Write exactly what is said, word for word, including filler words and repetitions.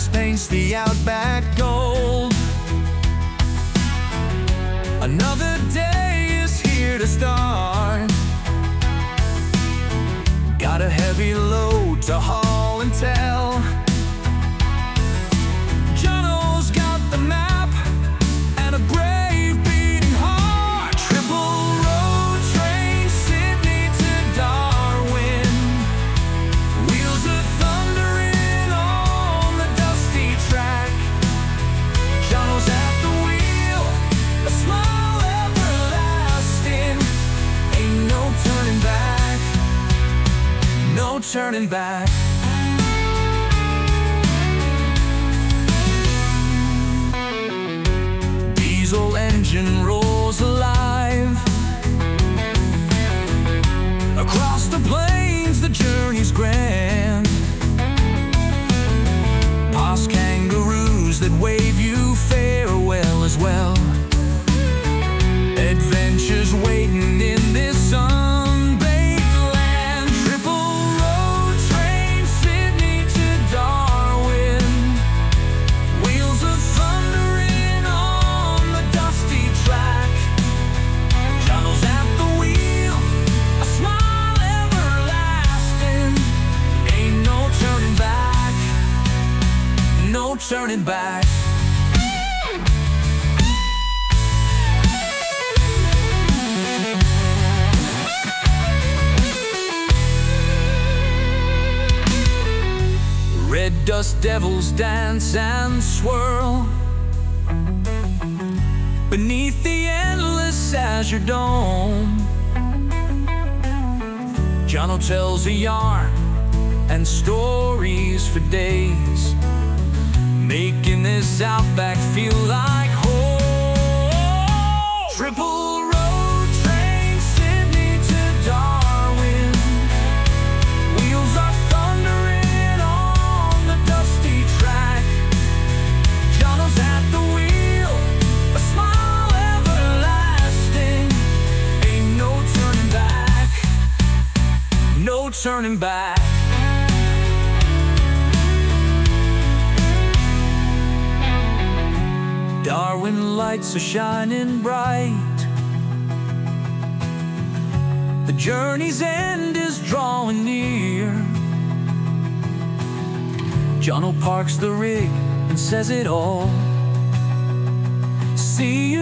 Atlas paints the outback gold. Another day is here to start. Got a heavy load to haul and tell. Jono's got the map and a brave beating heart. Triple road train, Sydney to Darwin. Wheels are thundering on the dusty track. Jono's at the wheel, a smile everlasting. Ain't no turning back, no turning back. Diesel engine roars alive. Across the plains the journey's grand. Past kangaroos that wave you farewell as well. Adventures waiting in this sun-baked land. Triple road train, Sydney to Darwin. Wheels are thundering on the dusty track. Jono's at the wheel, a smile everlasting. Ain't no turning back, no turning back. Red dust devils dance and swirl beneath the endless azure dome. Jono tells a yarn and stories for days, making this outback feel like home. Triple road train, Sydney to Darwin. Wheels are thundering on the dusty track. Jono's at the wheel, a smile everlasting. Ain't no turning back, no turning back. Darwin lights are shining bright. The journey's end is drawing near. Jono parks the rig and says it all. See